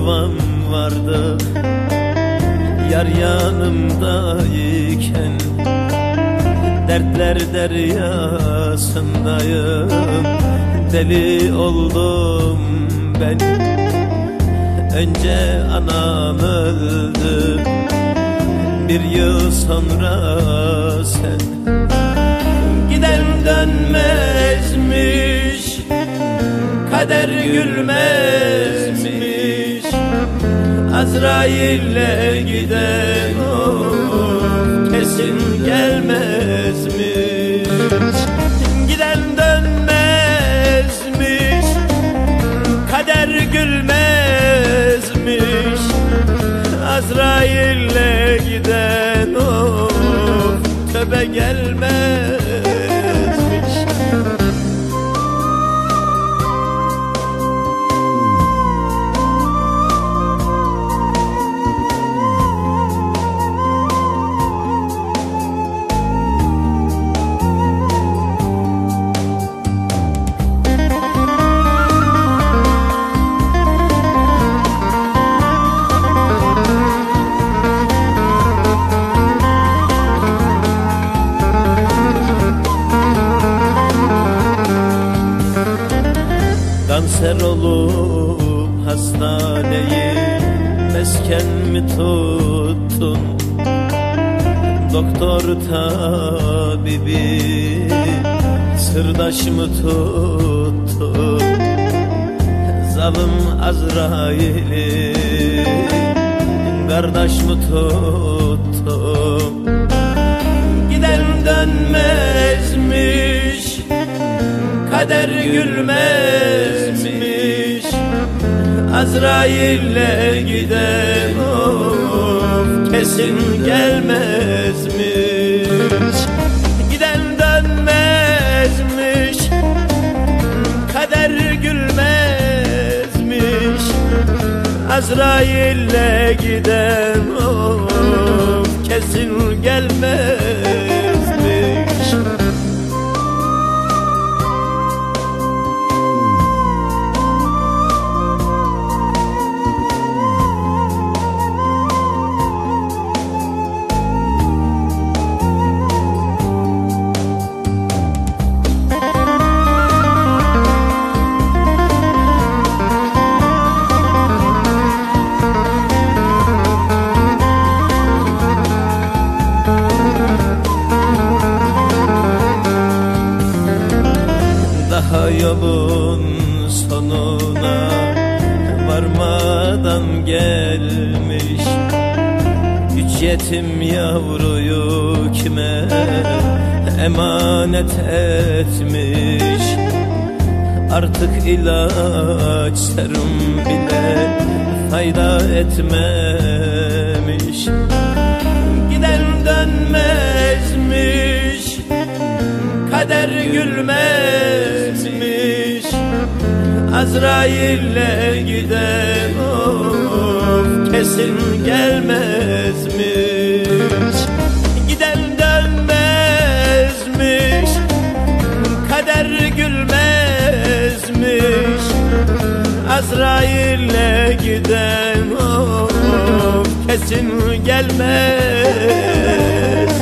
yuvam vardı. Yar yanımdayken dertler deryasındayım. Deli oldum ben. Önce anam öldü, bir yıl sonra sen. Giden dönmezmiş, kader gülmezmiş. Azrail'le giden o kesin gelmezmiş. Giden dönmezmiş, kader gülmezmiş. Azrail'le giden o tövbe gelmezmiş. Kanser olup hastaneyi mesken mi tuttun? Doktor tabibi sırdaş mı tuttun? Zalim Azrail'i kardeş mi tuttun? Giden dönmezmiş, kader gülmezmiş. Azrail'le giden of kesin gelmezmiş. Giden dönmezmiş, kader gülmezmiş. Azrail'le giden of kesin gelmezmiş. Daha yolun sonuna varmadan gelmiş. Üç yetim yavruyu kime emanet etmiş. Artık ilaç serum bile fayda etmemiş. Giden dönmezmiş, kader gülmezmiş. Azrail'le giden of kesin gelmezmiş. Giden dönmezmiş, kader gülmezmiş. Azrail'le giden of kesin gelmez.